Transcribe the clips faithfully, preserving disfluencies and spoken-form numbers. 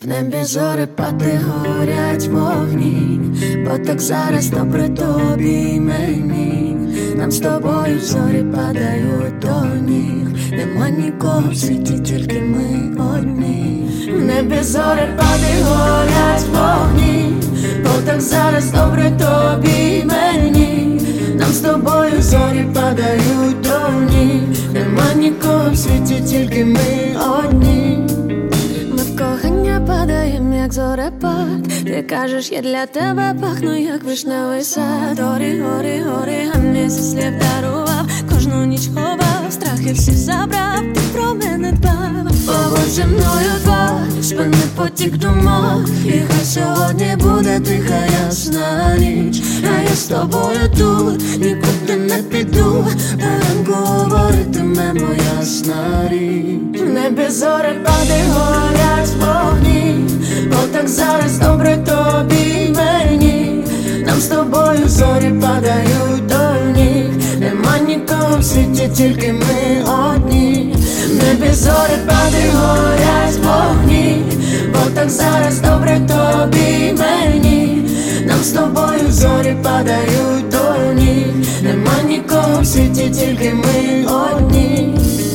В небі зорепади горять вогні, бо так зараз добре тобі й мені. Нам з тобою зорі падають до ніг. Нема нікого в світі, тільки ми одні. В небі зорепади горять вогні, бо так зараз добре тобі й мені. Нам з тобою зорі падають до ніг. Нема нікого в світі, тільки ми одні. Ми в кохання падаєм, як зорепад. Ти кажеш, я для тебе пахну, як вишневий сад. Горі, горі, горі, а мені зі слів дарував. Кожну ніч ховав, страхи всі забрав. Ти про мене дбав. Побудь зі мною два, спини потік думок. І хай сьогодні буде тиха ясна ніч. А я з тобою тут, нікуди не піду. До ранку говоритиме моя ясна річ. В небі зорепади горять вогні, бо так зараз добре тобі й мені. Нам з тобою зорі падають до ніг. Нема нікого в світі, тільки ми одні. В небі зорепади горять вогні, бо так зараз добре тобі й мені. Нам з тобою зорі падають до ніг. Нема нікого в світі, тільки ми одні.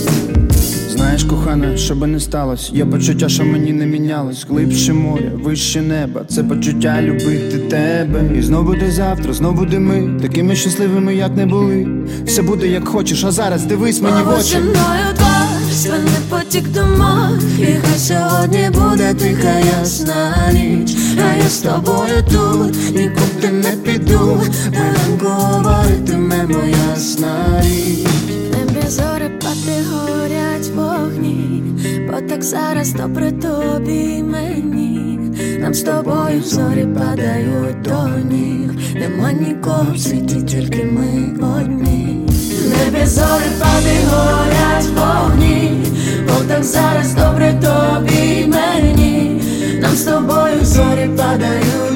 Знаєш, кохана, що би не сталося, є почуття, що мені не мінялось. Глибше море, вище неба, це почуття любити тебе. І знов буде завтра, знов буде ми, такими щасливими, як не були. Все буде як хочеш, а зараз дивись мені в очі. Зі мною два, спини потік думок. І хай сьогодні буде тиха ясна ніч. А я з тобою тут, нікуди не піду. До ранку говоритиме моя ясна річ. В небі зорепади горять вогні, бо так зараз добре тобі й мені. Нам з тобою зорі падають до ніг. Нема нікого в світі, тільки ми одні. В небі зорепади горять вогні, бо так зараз добре тобі й мені. Нам з тобою зорі падають